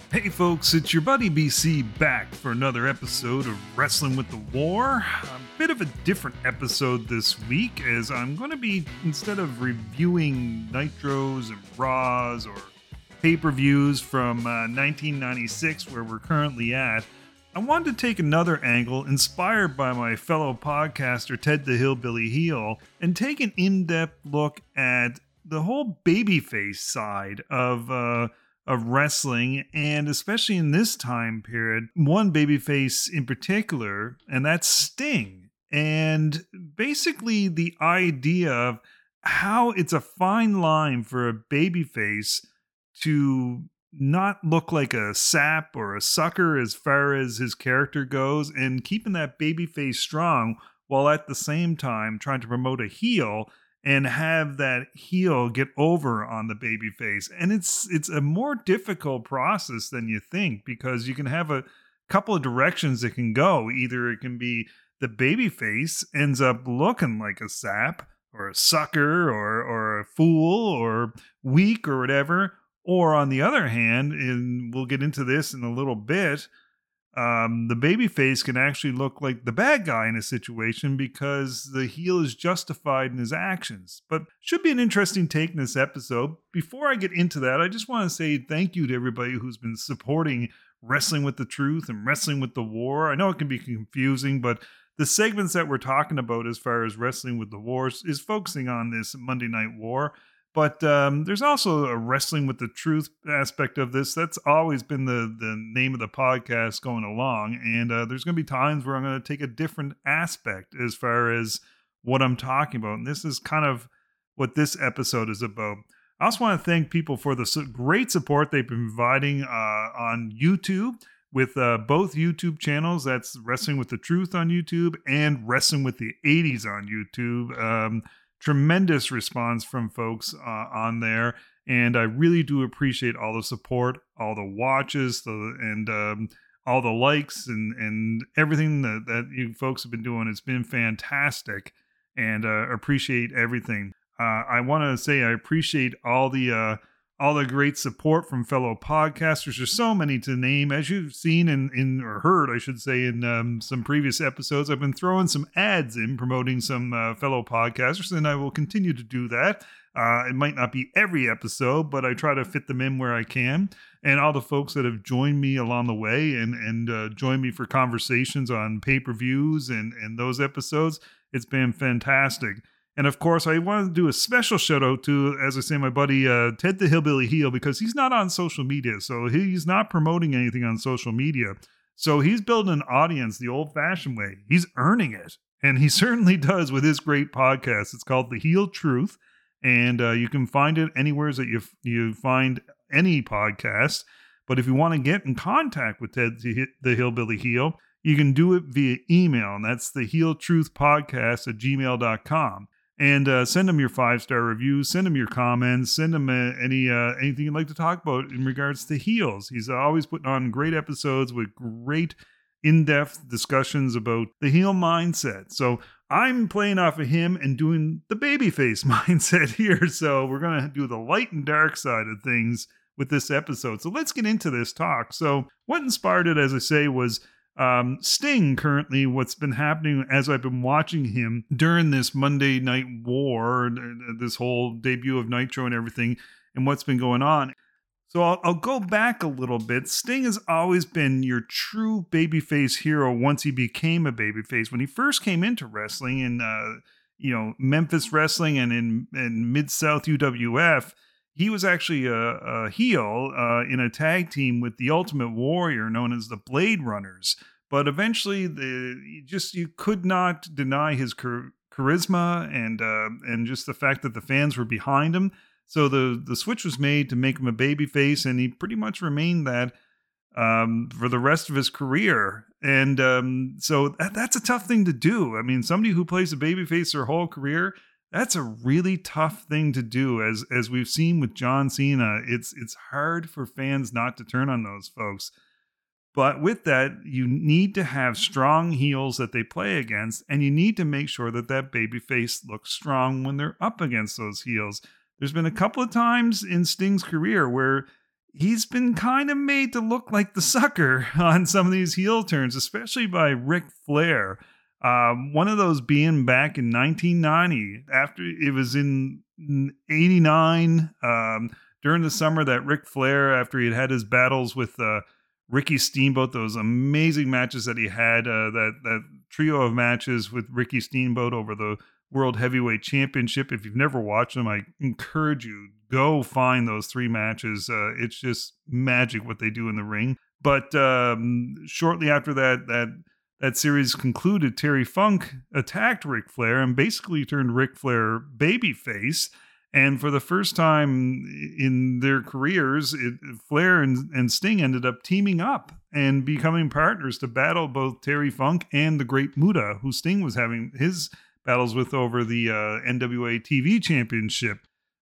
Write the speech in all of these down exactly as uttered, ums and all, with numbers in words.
Hey folks, it's your buddy B C back for another episode of Wrestling with the War. A bit of a different episode this week, as I'm going to be, instead of reviewing Nitros and Raws or pay-per-views from uh, nineteen ninety-six, where we're currently at, I wanted to take another angle inspired by my fellow podcaster Ted the Hillbilly Heel and take an in-depth look at the whole babyface side of uh, of wrestling, and especially in this time period, one babyface in particular, and that's Sting. And basically the idea of how it's a fine line for a babyface to not look like a sap or a sucker as far as his character goes, and keeping that babyface strong while at the same time trying to promote a heel and have that heel get over on the babyface. And it's it's a more difficult process than you think, because you can have a couple of directions it can go. Either it can be the babyface ends up looking like a sap or a sucker or or a fool or weak or whatever. Or on the other hand, and we'll get into this in a little bit, um, the babyface can actually look like the bad guy in a situation because the heel is justified in his actions. But should be an interesting take in this episode. Before I get into that, I just want to say thank you to everybody who's been supporting Wrestling with the Truth and Wrestling with the War. I know it can be confusing, but the segments that we're talking about as far as Wrestling with the War is focusing on this Monday Night War. But um, there's also a Wrestling with the Truth aspect of this. That's always been the, the name of the podcast going along. And uh, there's going to be times where I'm going to take a different aspect as far as what I'm talking about. And this is kind of what this episode is about. I also want to thank people for the su- great support they've been providing uh, on YouTube with uh, both YouTube channels. That's Wrestling with the Truth on YouTube and Wrestling with the eighties on YouTube. Um Tremendous response from folks uh, on there, and I really do appreciate all the support, all the watches, the, and um, all the likes, and and everything that, that you folks have been doing. It's been fantastic, and uh, appreciate everything. Uh, I want to say I appreciate all the uh, all the great support from fellow podcasters. There's so many to name, as you've seen in, in or heard, I should say, in um, some previous episodes. I've been throwing some ads in promoting some uh, fellow podcasters, and I will continue to do that. Uh, it might not be every episode, but I try to fit them in where I can. And all the folks that have joined me along the way and and uh, joined me for conversations on pay-per-views and and those episodes, it's been fantastic. And of course, I want to do a special shout out to, as I say, my buddy uh, Ted the Hillbilly Heel, because he's not on social media. So he's not promoting anything on social media. So he's building an audience the old fashioned way. He's earning it. And he certainly does with his great podcast. It's called The Heel Truth. And uh, you can find it anywhere that you, you find any podcast. But if you want to get in contact with Ted the Hillbilly Heel, you can do it via email. And that's the heel truth podcast at gmail dot com. And uh, send them your five-star reviews, send them your comments, send them uh, any uh, anything you'd like to talk about in regards to heels. He's always putting on great episodes with great in-depth discussions about the heel mindset. So I'm playing off of him and doing the babyface mindset here. So we're going to do the light and dark side of things with this episode. So let's get into this talk. So what inspired it, as I say, was Um, Sting currently, what's been happening as I've been watching him during this Monday Night War, this whole debut of Nitro and everything, and what's been going on. So I'll, I'll go back a little bit. Sting has always been your true babyface hero once he became a babyface. When he first came into wrestling in, uh, you know, Memphis Wrestling and in, in Mid-South U W F, he was actually a, a heel uh, in a tag team with the Ultimate Warrior known as the Blade Runners. But eventually, the you just you could not deny his char- charisma and uh, and just the fact that the fans were behind him. So the, the switch was made to make him a babyface, and he pretty much remained that um, for the rest of his career. And um, so that, that's a tough thing to do. I mean, somebody who plays a babyface their whole career, that's a really tough thing to do. As as we've seen with John Cena, it's it's hard for fans not to turn on those folks. But with that, you need to have strong heels that they play against, and you need to make sure that that babyface looks strong when they're up against those heels. There's been a couple of times in Sting's career where he's been kind of made to look like the sucker on some of these heel turns, especially by Ric Flair. Um, one of those being back in nineteen ninety, after it was in eighty-nine, um, during the summer that Ric Flair, after he had had his battles with uh, Ricky Steamboat, those amazing matches that he had, uh, that, that trio of matches with Ricky Steamboat over the World Heavyweight Championship. If you've never watched them, I encourage you, go find those three matches. Uh, it's just magic what they do in the ring. But um, shortly after that, that that series concluded, Terry Funk attacked Ric Flair and basically turned Ric Flair babyface. And for the first time in their careers, it, Flair and, and Sting ended up teaming up and becoming partners to battle both Terry Funk and the Great Muta, who Sting was having his battles with over the uh, N W A T V Championship.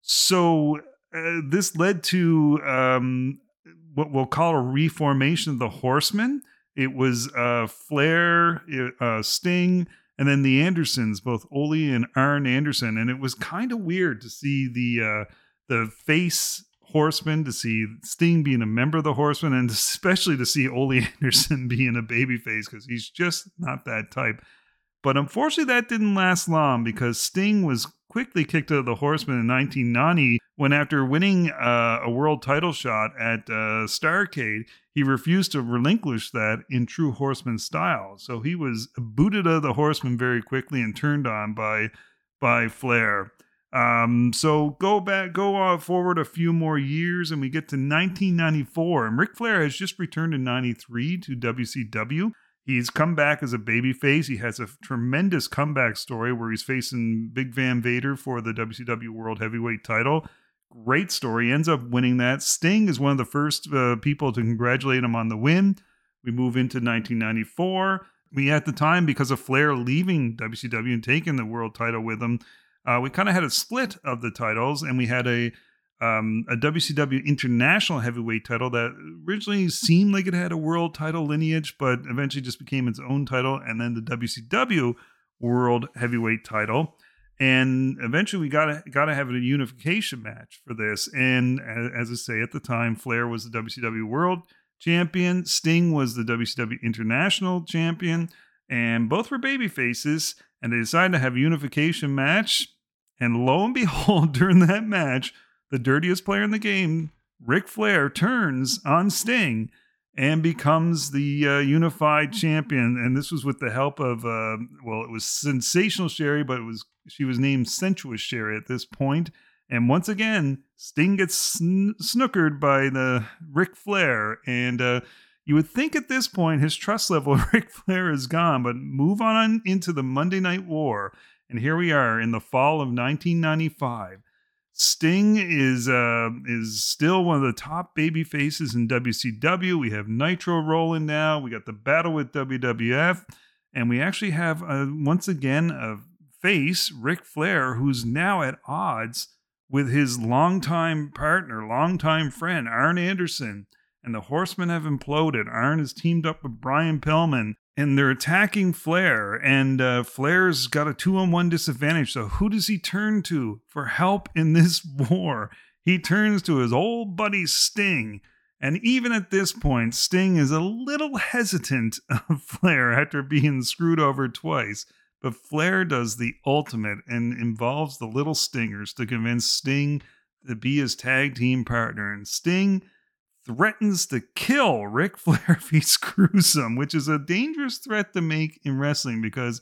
So uh, this led to um, what we'll call a reformation of the Horsemen. It was uh, Flair, uh, Sting, and then the Andersons, both Ole and Arn Anderson. And it was kind of weird to see the uh, the face Horsemen, to see Sting being a member of the Horsemen, and especially to see Ole Anderson being a babyface, because he's just not that type. But unfortunately, that didn't last long, because Sting was quickly kicked out of the Horsemen in nineteen ninety when, after winning uh, a world title shot at uh, Starrcade, he refused to relinquish that in true Horseman style. So he was booted out of the Horsemen very quickly and turned on by by Flair. Um, so go back, go uh, forward a few more years, and we get to nineteen ninety-four, and Ric Flair has just returned in ninety-three to W C W. He's come back as a babyface. He has a tremendous comeback story where he's facing Big Van Vader for the W C W World Heavyweight title. Great story. He ends up winning that. Sting is one of the first uh, people to congratulate him on the win. We move into nineteen ninety-four. We, at the time, because of Flair leaving W C W and taking the world title with him, uh, we kind of had a split of the titles, and we had a Um, a W C W International Heavyweight title that originally seemed like it had a world title lineage, but eventually just became its own title, and then the W C W World Heavyweight title. And eventually we gotta gotta have a unification match for this. And as I say, at the time, Flair was the W C W World Champion, Sting was the W C W International Champion, and both were baby faces, and they decided to have a unification match. And lo and behold, during that match, the dirtiest player in the game, Ric Flair, turns on Sting and becomes the uh, unified champion. And this was with the help of, uh, well, it was Sensational Sherry, but it was she was named Sensuous Sherry at this point. And once again, Sting gets sn- snookered by the Ric Flair. And uh, you would think at this point his trust level of Ric Flair is gone, but move on into the Monday Night War. And here we are in the fall of nineteen ninety-five. Sting is uh, is still one of the top baby faces in W C W. We have Nitro rolling now. We got the battle with W W F. And we actually have, uh, once again, a face, Ric Flair, who's now at odds with his longtime partner, longtime friend, Arn Anderson. And the Horsemen have imploded. Arn has teamed up with Brian Pillman, and they're attacking Flair. And uh, Flair's got a two-on-one disadvantage. So who does he turn to for help in this war? He turns to his old buddy Sting. And even at this point, Sting is a little hesitant of Flair after being screwed over twice. But Flair does the ultimate and involves the little stingers to convince Sting to be his tag team partner. And Sting threatens to kill Ric Flair if he screws him, which is a dangerous threat to make in wrestling because,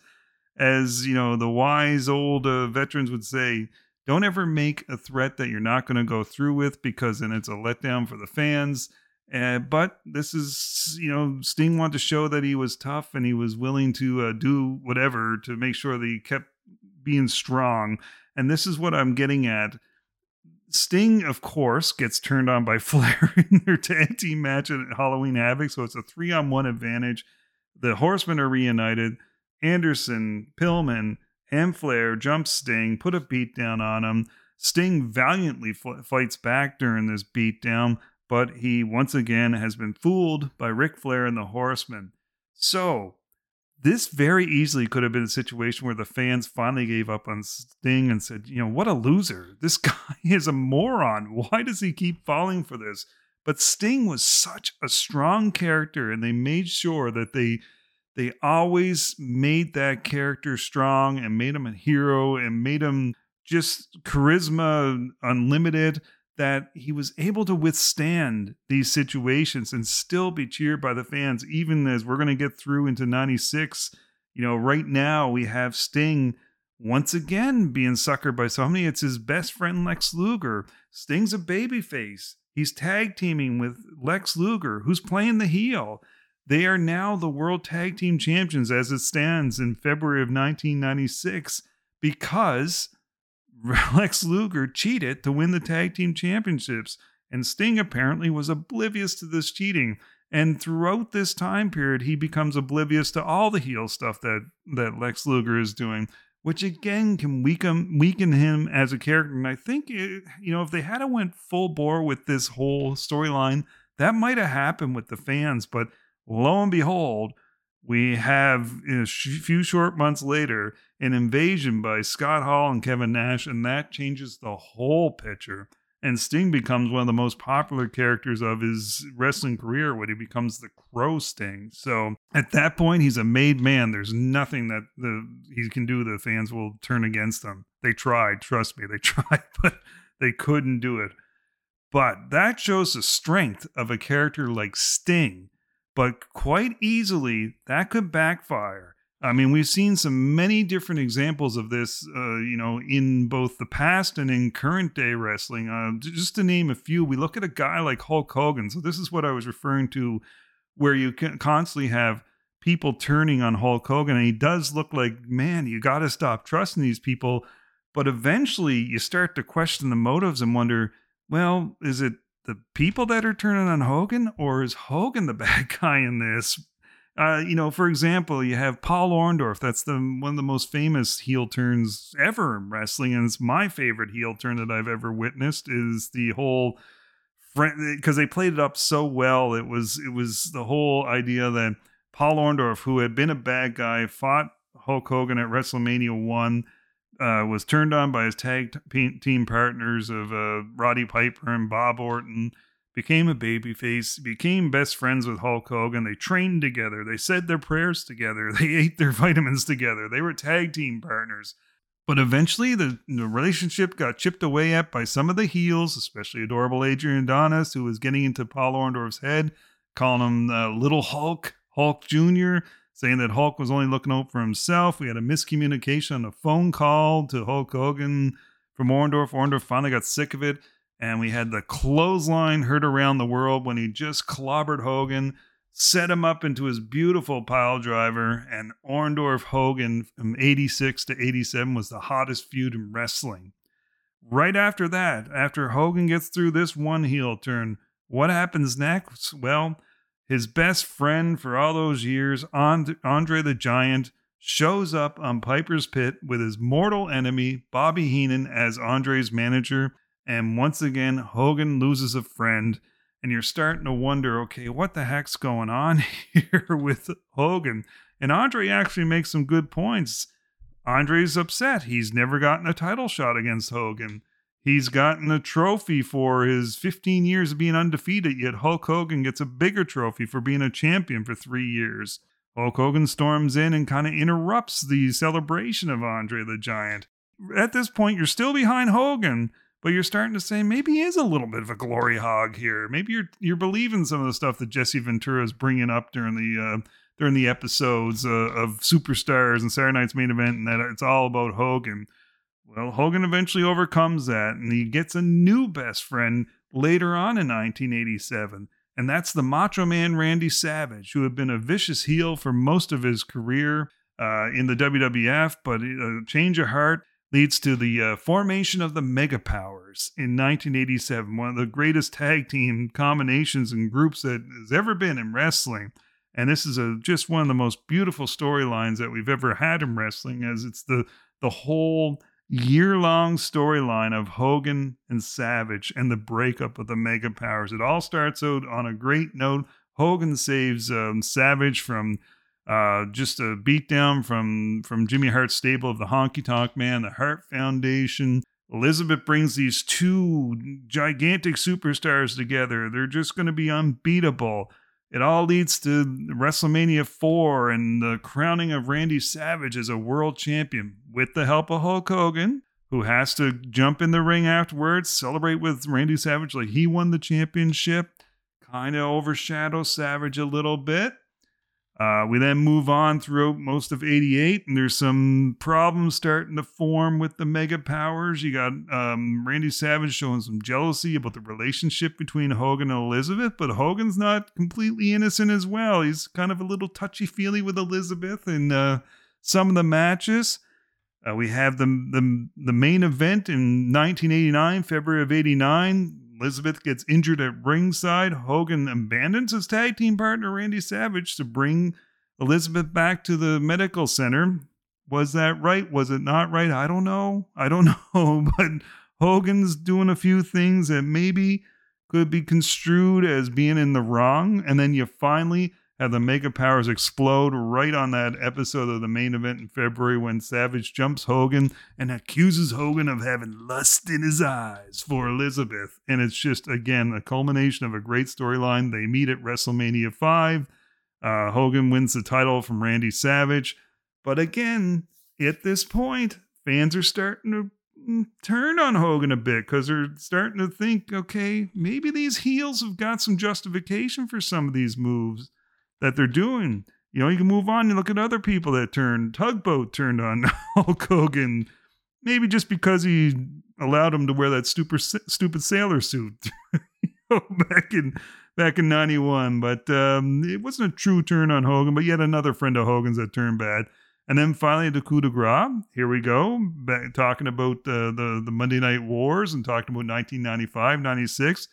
as you know, the wise old uh, veterans would say, don't ever make a threat that you're not going to go through with, because then it's a letdown for the fans. Uh, but this is, you know, Sting wanted to show that he was tough and he was willing to uh, do whatever to make sure that he kept being strong. And this is what I'm getting at. Sting, of course, gets turned on by Flair in their tag team match at Halloween Havoc, so it's a three-on-one advantage. The Horsemen are reunited. Anderson, Pillman, and Flair jump Sting, put a beat down on him. Sting valiantly f- fights back during this beatdown, but he once again has been fooled by Ric Flair and the Horsemen. So, this very easily could have been a situation where the fans finally gave up on Sting and said, you know, what a loser. This guy is a moron. Why does he keep falling for this? But Sting was such a strong character, and they made sure that they they always made that character strong and made him a hero and made him just charisma unlimited, that he was able to withstand these situations and still be cheered by the fans, even as we're going to get through into ninety-six. You know, right now we have Sting once again being suckered by somebody. It's his best friend, Lex Luger. Sting's a babyface. He's tag teaming with Lex Luger, who's playing the heel. They are now the World Tag Team Champions as it stands in February of nineteen ninety-six because Lex Luger cheated to win the Tag Team Championships. And Sting apparently was oblivious to this cheating. And throughout this time period, he becomes oblivious to all the heel stuff that, that Lex Luger is doing, which again can weaken weaken him as a character. And I think, it, you know, if they had went full bore with this whole storyline, that might have happened with the fans. But lo and behold, we have, a few short months later, an invasion by Scott Hall and Kevin Nash, and that changes the whole picture. And Sting becomes one of the most popular characters of his wrestling career when he becomes the Crow Sting. So at that point, he's a made man. There's nothing that the he can do the fans will turn against him. They tried, trust me, they tried, but they couldn't do it. But that shows the strength of a character like Sting. But quite easily, that could backfire. I mean, we've seen some many different examples of this, uh, you know, in both the past and in current day wrestling. Uh, just to name a few, we look at a guy like Hulk Hogan. So this is what I was referring to, where you can constantly have people turning on Hulk Hogan. And he does look like, man, you got to stop trusting these people. But eventually you start to question the motives and wonder, well, is it the people that are turning on Hogan, or is Hogan the bad guy in this? Uh, you know, for example, you have Paul Orndorff. That's the one of the most famous heel turns ever in wrestling, and it's my favorite heel turn that I've ever witnessed. Is the whole friend, because they played it up so well. It was it was the whole idea that Paul Orndorff, who had been a bad guy, fought Hulk Hogan at WrestleMania one, uh, was turned on by his tag t- team partners of uh, Roddy Piper and Bob Orton. Became a babyface, became best friends with Hulk Hogan. They trained together. They said their prayers together. They ate their vitamins together. They were tag team partners. But eventually, the, the relationship got chipped away at by some of the heels, especially adorable Adrian Adonis, who was getting into Paul Orndorff's head, calling him uh, Little Hulk, Hulk Junior, saying that Hulk was only looking out for himself. We had a miscommunication on a phone call to Hulk Hogan from Orndorff. Orndorff finally got sick of it. And we had the clothesline heard around the world when he just clobbered Hogan, set him up into his beautiful pile driver, and Orndorff Hogan from eighty-six to eighty-seven was the hottest feud in wrestling. Right after that, after Hogan gets through this one heel turn, what happens next? Well, his best friend for all those years, Andre the Giant, shows up on Piper's Pit with his mortal enemy, Bobby Heenan, as Andre's manager. And once again, Hogan loses a friend, and you're starting to wonder, okay, what the heck's going on here with Hogan? And Andre actually makes some good points. Andre's upset. He's never gotten a title shot against Hogan. He's gotten a trophy for his fifteen years of being undefeated, yet Hulk Hogan gets a bigger trophy for being a champion for three years. Hulk Hogan storms in and kind of interrupts the celebration of Andre the Giant. At this point, you're still behind Hogan, but you're starting to say maybe he is a little bit of a glory hog here. Maybe you're you're believing some of the stuff that Jesse Ventura is bringing up during the uh, during the episodes uh, of Superstars and Saturday Night's Main Event, and that it's all about Hogan. Well, Hogan eventually overcomes that, and he gets a new best friend later on in nineteen eighty-seven, and that's the Macho Man Randy Savage, who had been a vicious heel for most of his career uh, in the W W F, but a change of heart leads to the uh, formation of the Mega Powers in nineteen eighty-seven, one of the greatest tag team combinations and groups that has ever been in wrestling. And this is a, just one of the most beautiful storylines that we've ever had in wrestling, as it's the, the whole year-long storyline of Hogan and Savage and the breakup of the Mega Powers. It all starts out on a great note. Hogan saves um, Savage from Uh, just a beatdown from, from Jimmy Hart's stable of the Honky Tonk Man, the Hart Foundation. Elizabeth brings these two gigantic superstars together. They're just going to be unbeatable. It all leads to WrestleMania four and the crowning of Randy Savage as a world champion with the help of Hulk Hogan, who has to jump in the ring afterwards, celebrate with Randy Savage like he won the championship, kind of overshadow Savage a little bit. Uh, we then move on throughout most of eighty-eight, and there's some problems starting to form with the Mega Powers. You got um, Randy Savage showing some jealousy about the relationship between Hogan and Elizabeth, but Hogan's not completely innocent as well. He's kind of a little touchy-feely with Elizabeth in uh, some of the matches. Uh, we have the, the, the main event in nineteen eighty-nine, February of eighty-nine. Elizabeth gets injured at ringside. Hogan abandons his tag team partner, Randy Savage, to bring Elizabeth back to the medical center. Was that right? Was it not right? I don't know. I don't know. But Hogan's doing a few things that maybe could be construed as being in the wrong. And then you finally have the Mega Powers explode right on that episode of the main event in February when Savage jumps Hogan and accuses Hogan of having lust in his eyes for Elizabeth. And it's just, again, a culmination of a great storyline. They meet at WrestleMania five. Uh, Hogan wins the title from Randy Savage. But again, at this point, fans are starting to turn on Hogan a bit because they're starting to think, okay, maybe these heels have got some justification for some of these moves that they're doing. You know, you can move on and look at other people that turned. Tugboat turned on Hulk Hogan, maybe just because he allowed him to wear that stupid stupid sailor suit you know, back in back in ninety-one. But um, it wasn't a true turn on Hogan, but yet another friend of Hogan's that turned bad. And then finally the coup de grace. Here we go, back, talking about uh, the, the Monday Night Wars and talking about nineteen ninety-five, ninety-six.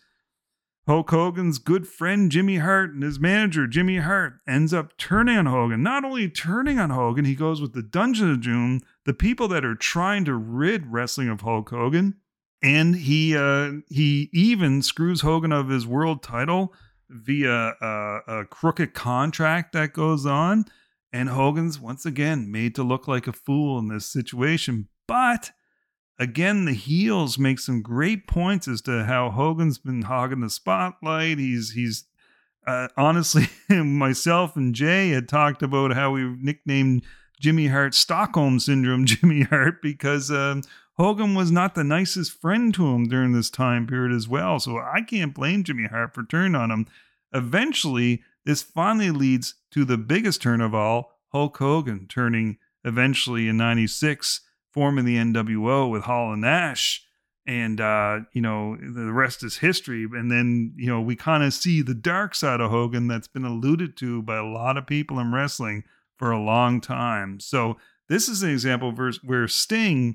Hulk Hogan's good friend Jimmy Hart and his manager Jimmy Hart ends up turning on Hogan. Not only turning on Hogan, he goes with the Dungeon of Doom, the people that are trying to rid wrestling of Hulk Hogan, and he uh, he even screws Hogan of his world title via a, a crooked contract that goes on. And Hogan's once again made to look like a fool in this situation, but again, the heels make some great points as to how Hogan's been hogging the spotlight. He's, he's uh, honestly, myself and Jay had talked about how we nicknamed Jimmy Hart Stockholm Syndrome Jimmy Hart because um, Hogan was not the nicest friend to him during this time period as well. So I can't blame Jimmy Hart for turning on him. Eventually, this finally leads to the biggest turn of all, Hulk Hogan turning eventually in ninety-six, forming the N W O with Hall and Nash. And, uh, you know, the rest is history. And then, you know, we kind of see the dark side of Hogan that's been alluded to by a lot of people in wrestling for a long time. So this is an example where Sting,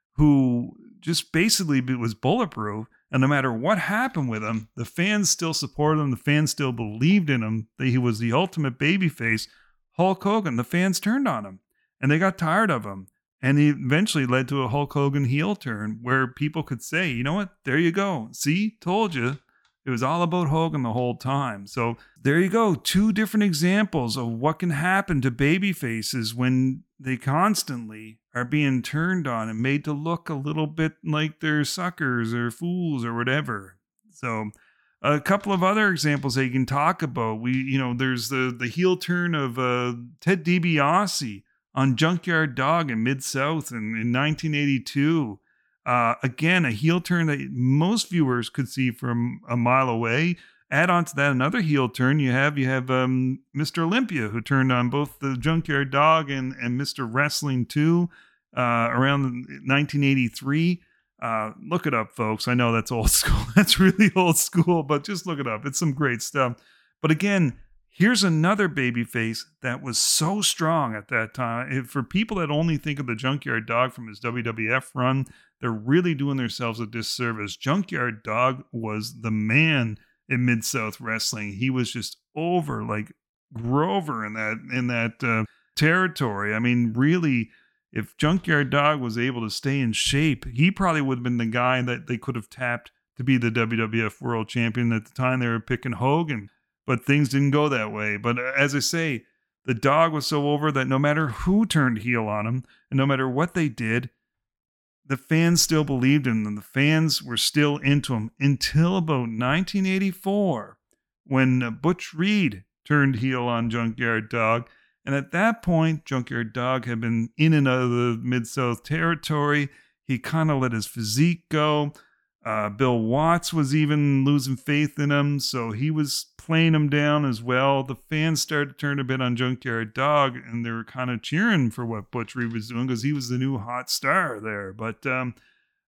who just basically was bulletproof, and no matter what happened with him, the fans still supported him. The fans still believed in him, that he was the ultimate babyface. Hulk Hogan, the fans turned on him, and they got tired of him. And he eventually led to a Hulk Hogan heel turn where people could say, you know what, there you go. See, told you. It was all about Hogan the whole time. So there you go. Two different examples of what can happen to baby faces when they constantly are being turned on and made to look a little bit like they're suckers or fools or whatever. So a couple of other examples that you can talk about. We, you know, there's the, the heel turn of uh, Ted DiBiase on Junkyard Dog in Mid-South in, in nineteen eighty-two. Uh, again, a heel turn that most viewers could see from a mile away. Add on to that another heel turn. You have you have um, Mister Olympia, who turned on both the Junkyard Dog and, and Mister Wrestling two uh, around nineteen eighty-three. Uh, look it up, folks. I know that's old school. That's really old school, but just look it up. It's some great stuff. But again, here's another babyface that was so strong at that time. If, for people that only think of the Junkyard Dog from his W W F run, they're really doing themselves a disservice. Junkyard Dog was the man in Mid-South Wrestling. He was just over like Grover in that in that uh, territory. I mean, really, if Junkyard Dog was able to stay in shape, he probably would have been the guy that they could have tapped to be the W W F World Champion. At the time, they were picking Hogan. But things didn't go that way. But as I say, the Dog was so over that no matter who turned heel on him, and no matter what they did, the fans still believed in him. The fans were still into him until about nineteen eighty-four, when uh, Butch Reed turned heel on Junkyard Dog. And at that point, Junkyard Dog had been in and out of the Mid-South territory. He kind of let his physique go. Uh, Bill Watts was even losing faith in him, so he was playing him down as well. The fans started to turn a bit on Junkyard Dog, and they were kind of cheering for what Butch Reed was doing because he was the new hot star there. But um,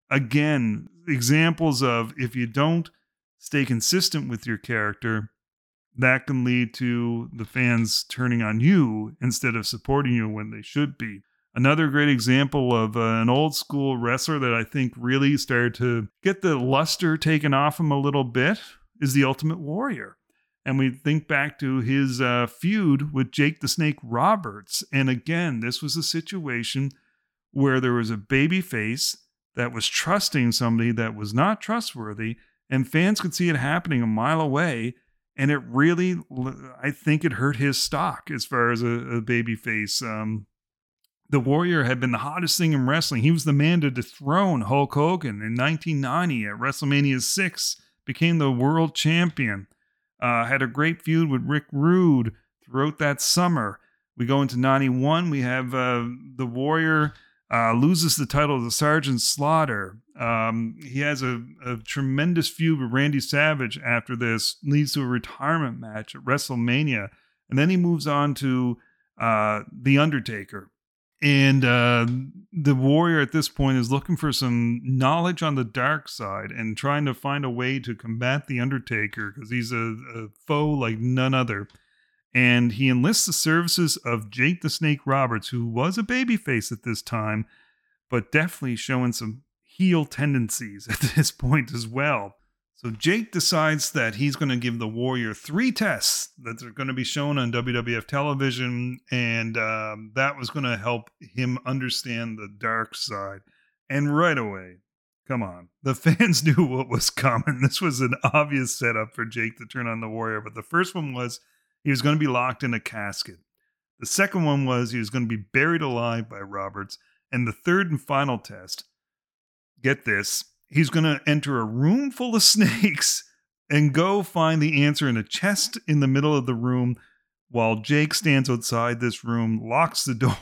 again, examples of if you don't stay consistent with your character, that can lead to the fans turning on you instead of supporting you when they should be. Another great example of uh, an old school wrestler that I think really started to get the luster taken off him a little bit is the Ultimate Warrior. And we think back to his uh, feud with Jake the Snake Roberts. And again, this was a situation where there was a baby face that was trusting somebody that was not trustworthy, and fans could see it happening a mile away. And it really, I think it hurt his stock as far as a, a baby face. Um, the Warrior had been the hottest thing in wrestling. He was the man to dethrone Hulk Hogan in nineteen ninety at WrestleMania six, became the world champion. Uh, had a great feud with Rick Rude throughout that summer. We go into ninety-one. We have uh, the Warrior uh, loses the title to Sergeant Slaughter. Um, he has a, a tremendous feud with Randy Savage after this, leads to a retirement match at WrestleMania. And then he moves on to uh, The Undertaker. And uh, the Warrior at this point is looking for some knowledge on the dark side and trying to find a way to combat The Undertaker because he's a, a foe like none other. And he enlists the services of Jake the Snake Roberts, who was a babyface at this time, but definitely showing some heel tendencies at this point as well. So Jake decides that he's going to give the Warrior three tests that are going to be shown on W W F television, and um, that was going to help him understand the dark side. And right away, come on, the fans knew what was coming. This was an obvious setup for Jake to turn on the Warrior, but the first one was he was going to be locked in a casket. The second one was he was going to be buried alive by Roberts, and the third and final test, get this, he's going to enter a room full of snakes and go find the answer in a chest in the middle of the room while Jake stands outside this room, locks the door,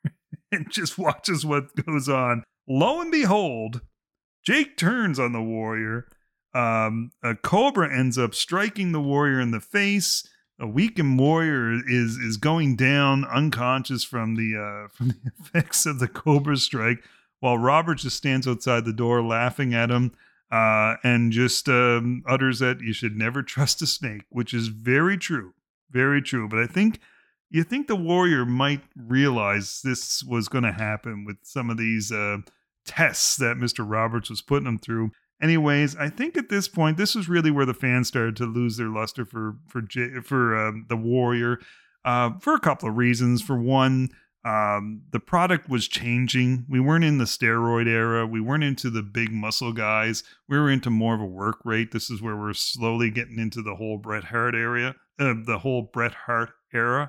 and just watches what goes on. Lo and behold, Jake turns on the Warrior. Um, a cobra ends up striking the Warrior in the face. A weakened Warrior is is going down unconscious from the uh, from the effects of the cobra strike, while Robert just stands outside the door laughing at him uh, and just um, utters that you should never trust a snake, which is very true, very true. But I think you think the Warrior might realize this was going to happen with some of these uh, tests that Mister Roberts was putting him through. Anyways, I think at this point, this is really where the fans started to lose their luster for for J- for um, the Warrior uh, for a couple of reasons. For one, um, the product was changing. We weren't in the steroid era. We weren't into the big muscle guys. We were into more of a work rate. This is where we're slowly getting into the whole Bret Hart area, uh, the whole Bret Hart era,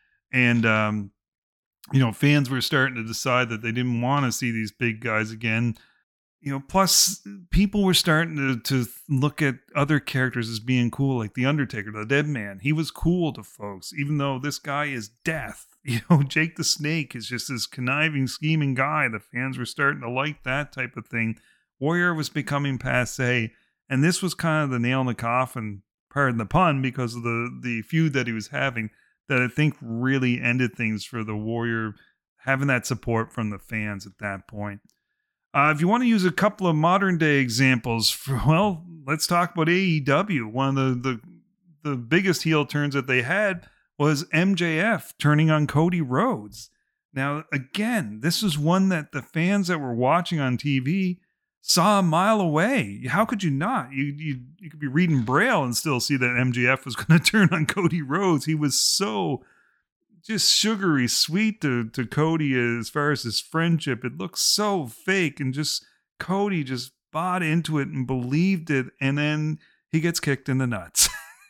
and um, you know, fans were starting to decide that they didn't want to see these big guys again. You know, plus people were starting to, to look at other characters as being cool, like The Undertaker, the Dead Man. He was cool to folks, even though this guy is death. You know, Jake the Snake is just this conniving, scheming guy. The fans were starting to like that type of thing. Warrior was becoming passe, and this was kind of the nail in the coffin, pardon the pun, because of the, the feud that he was having, that I think really ended things for the Warrior, having that support from the fans at that point. Uh, if you want to use a couple of modern day examples, for, well, let's talk about A E W. One of the, the the biggest heel turns that they had was M J F turning on Cody Rhodes. Now, again, this is one that the fans that were watching on T V saw a mile away. How could you not? You you you could be reading Braille and still see that M J F was going to turn on Cody Rhodes. He was so just sugary sweet to, to Cody as far as his friendship. It looks so fake, and just Cody just bought into it and believed it, and then he gets kicked in the nuts.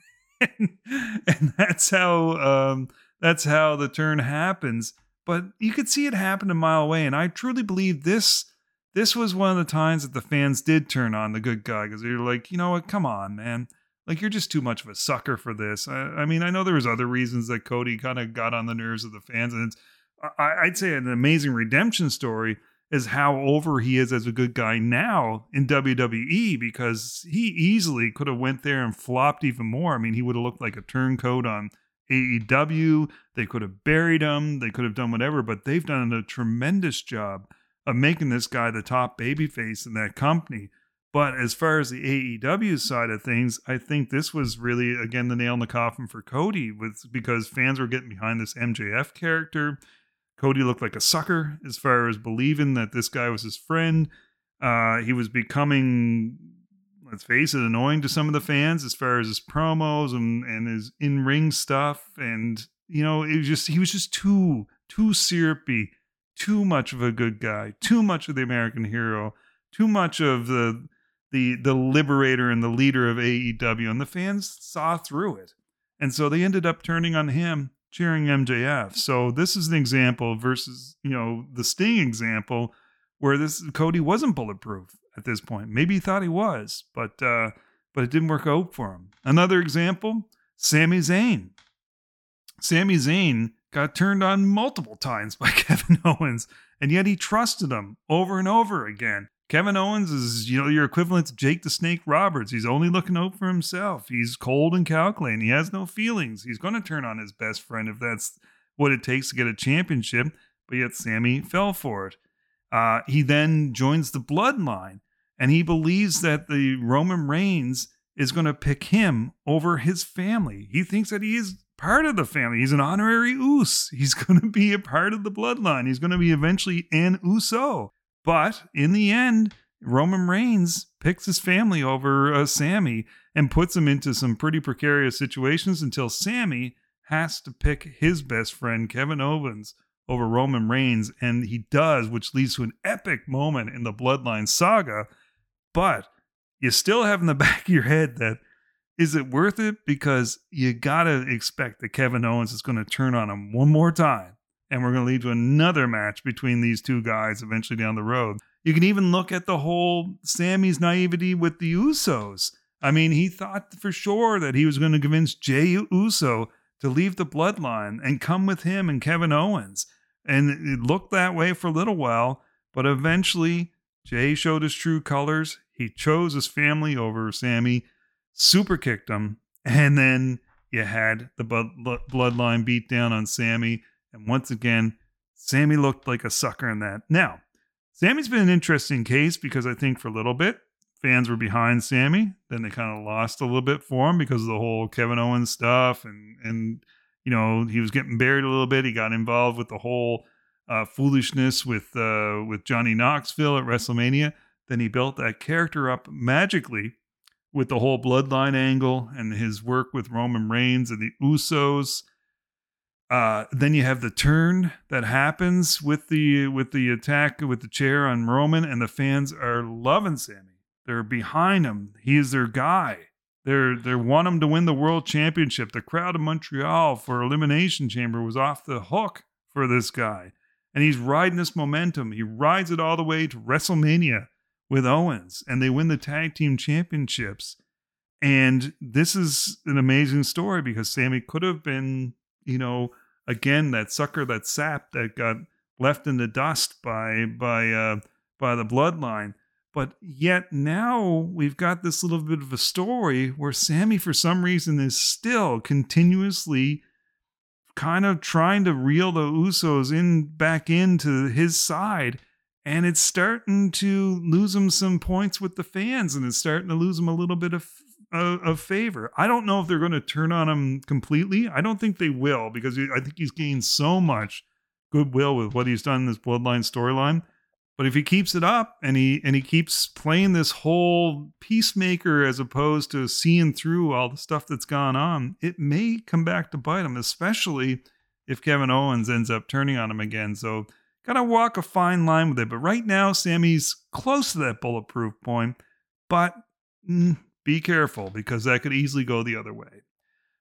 and, and that's how um, that's how the turn happens. But you could see it happen a mile away, and I truly believe this this was one of the times that the fans did turn on the good guy because they're like, you know what, come on, man. Like, you're just too much of a sucker for this. I, I mean, I know there was other reasons that Cody kind of got on the nerves of the fans, and it's, I, I'd say an amazing redemption story is how over he is as a good guy now in W W E, because he easily could have went there and flopped even more. I mean, he would have looked like a turncoat on A E W. They could have buried him. They could have done whatever, but they've done a tremendous job of making this guy the top babyface in that company. But as far as the A E W side of things, I think this was really, again, the nail in the coffin for Cody, with because fans were getting behind this M J F character. Cody looked like a sucker as far as believing that this guy was his friend. Uh, he was becoming, let's face it, annoying to some of the fans as far as his promos and, and his in-ring stuff. And, you know, it was just, he was just too, too syrupy, too much of a good guy, too much of the American hero, too much of the, the, the liberator and the leader of A E W. And the fans saw through it. And so they ended up turning on him, cheering M J F. So this is an example versus, you know, the Sting example where this Cody wasn't bulletproof at this point. Maybe he thought he was, but uh, but it didn't work out for him. Another example, Sami Zayn. Sami Zayn got turned on multiple times by Kevin Owens, and yet he trusted him over and over again. Kevin Owens is, you know, your equivalent to Jake the Snake Roberts. He's only looking out for himself. He's cold and calculating. He has no feelings. He's going to turn on his best friend if that's what it takes to get a championship. But yet Sami fell for it. Uh, he then joins the Bloodline, and he believes that the Roman Reigns is going to pick him over his family. He thinks that he is part of the family. He's an honorary Uso. He's going to be a part of the Bloodline. He's going to be eventually an Uso. But in the end, Roman Reigns picks his family over uh, Sami and puts him into some pretty precarious situations until Sami has to pick his best friend, Kevin Owens, over Roman Reigns. And he does, which leads to an epic moment in the Bloodline saga. But you still have in the back of your head that, is it worth it? Because you got to expect that Kevin Owens is going to turn on him one more time. And we're going to lead to another match between these two guys eventually down the road. You can even look at the whole Sami's naivety with the Usos. I mean, he thought for sure that he was going to convince Jey Uso to leave the Bloodline and come with him and Kevin Owens. And it looked that way for a little while, but eventually Jey showed his true colors. He chose his family over Sami, super kicked him, and then you had the Bloodline beat down on Sami. And once again, Sami looked like a sucker in that. Now, Sami's been an interesting case because I think for a little bit, fans were behind Sami. Then they kind of lost a little bit for him because of the whole Kevin Owens stuff. And, and you know, he was getting buried a little bit. He got involved with the whole uh, foolishness with, uh, with Johnny Knoxville at WrestleMania. Then he built that character up magically with the whole Bloodline angle and his work with Roman Reigns and the Usos. Uh, then you have the turn that happens with the with the attack with the chair on Roman, and the fans are loving Sami. They're behind him. He is their guy. They're they want him to win the world championship. The crowd in Montreal for Elimination Chamber was off the hook for this guy, and he's riding this momentum. He rides it all the way to WrestleMania with Owens, and they win the tag team championships. And this is an amazing story because Sami could have been, you know, again, that sucker, that sap that got left in the dust by by uh, by the Bloodline. But yet now we've got this little bit of a story where Sami, for some reason, is still continuously kind of trying to reel the Usos in back into his side. And it's starting to lose him some points with the fans, and it's starting to lose him a little bit of Of, of favor. I don't know if they're going to turn on him completely. I don't think they will, because I think he's gained so much goodwill with what he's done in this Bloodline storyline. But if he keeps it up and he and he keeps playing this whole peacemaker as opposed to seeing through all the stuff that's gone on, it may come back to bite him, especially if Kevin Owens ends up turning on him again. So gotta walk a fine line with it. But right now, Sami's close to that bulletproof point, but Mm, be careful, because that could easily go the other way.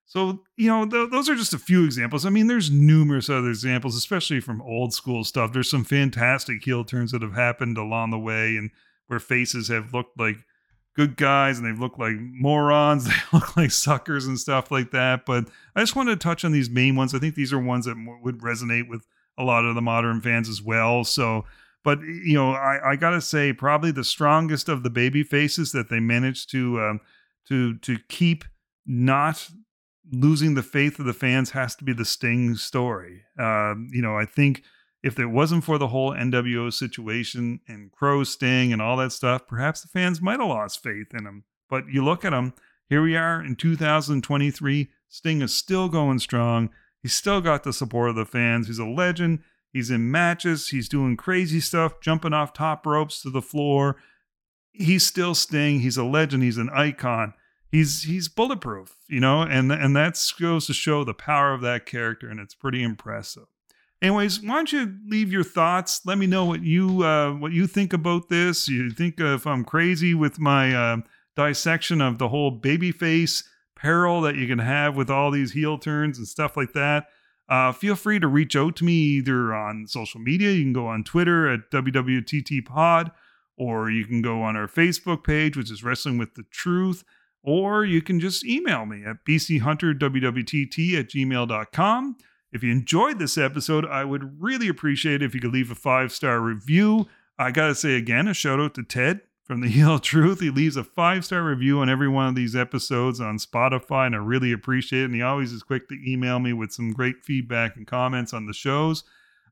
So, you know, th- those are just a few examples. I mean, there's numerous other examples, especially from old school stuff. There's some fantastic heel turns that have happened along the way, and where faces have looked like good guys and they've looked like morons. They look like suckers and stuff like that. But I just wanted to touch on these main ones. I think these are ones that m- would resonate with a lot of the modern fans as well. So, but, you know, I, I got to say, probably the strongest of the baby faces that they managed to, um, to, to keep not losing the faith of the fans has to be the Sting story. Um, you know, I think if it wasn't for the whole N W O situation and Crow Sting and all that stuff, perhaps the fans might have lost faith in him. But you look at him, here we are in two thousand twenty-three. Sting is still going strong. He's still got the support of the fans. He's a legend. He's in matches. He's doing crazy stuff, jumping off top ropes to the floor. He's still Sting. He's a legend. He's an icon. He's he's bulletproof, you know, and and that goes to show the power of that character, and it's pretty impressive. Anyways, why don't you leave your thoughts? Let me know what you uh, what you think about this. You think uh, if I'm crazy with my uh, dissection of the whole babyface peril that you can have with all these heel turns and stuff like that. Uh, feel free to reach out to me either on social media. You can go on Twitter at W W T T Pod, or you can go on our Facebook page, which is Wrestling with the Truth. Or you can just email me at b c hunter w w t t at gmail dot com. If you enjoyed this episode, I would really appreciate it if you could leave a five-star review. I got to say again, a shout out to Ted from The Heel Truth. He leaves a five-star review on every one of these episodes on Spotify, and I really appreciate it. And he always is quick to email me with some great feedback and comments on the shows.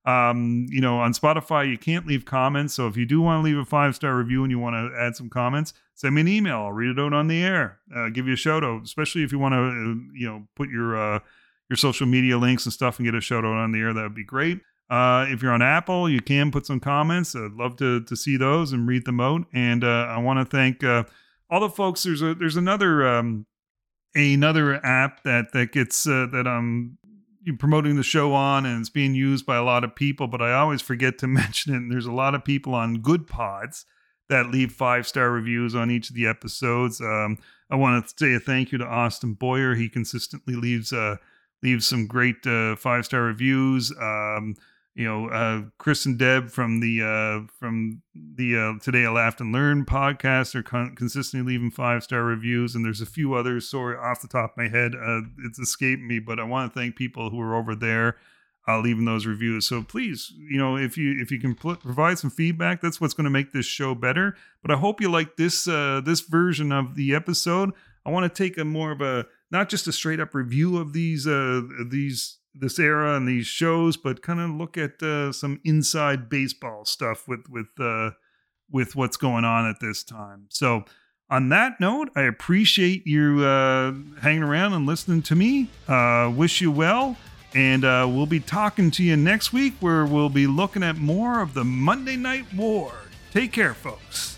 Um, you know, on Spotify, you can't leave comments. So if you do want to leave a five-star review and you want to add some comments, send me an email. I'll read it out on the air. Uh, give you a shout out, especially if you want to, uh, you know, put your, uh, your social media links and stuff and get a shout out on the air. That would be great. Uh, if you're on Apple, you can put some comments. I'd love to, to see those and read them out. And, uh, I want to thank, uh, all the folks. There's a, there's another, um, another app that, that gets, uh, that I'm promoting the show on, and it's being used by a lot of people, but I always forget to mention it. And there's a lot of people on Good Pods that leave five-star reviews on each of the episodes. Um, I want to say a thank you to Austin Boyer. He consistently leaves, uh, leaves some great, uh, five-star reviews. Um, you know, uh, Chris and Deb from the, uh, from the, uh, Today I Laughed and Learned podcast are con- consistently leaving five-star reviews. And there's a few others, sorry, off the top of my head, uh, it's escaped me, but I want to thank people who are over there, uh, leaving those reviews. So please, you know, if you, if you can pl- provide some feedback, that's what's going to make this show better. But I hope you like this, uh, this version of the episode. I want to take a more of a, not just a straight up review of these, uh, these, this era and these shows, but kind of look at uh, some inside baseball stuff with with uh, with what's going on at this time. So on that note, I appreciate you uh, hanging around and listening to me. Uh, wish you well, and uh, we'll be talking to you next week, where we'll be looking at more of the Monday Night War. Take care, folks.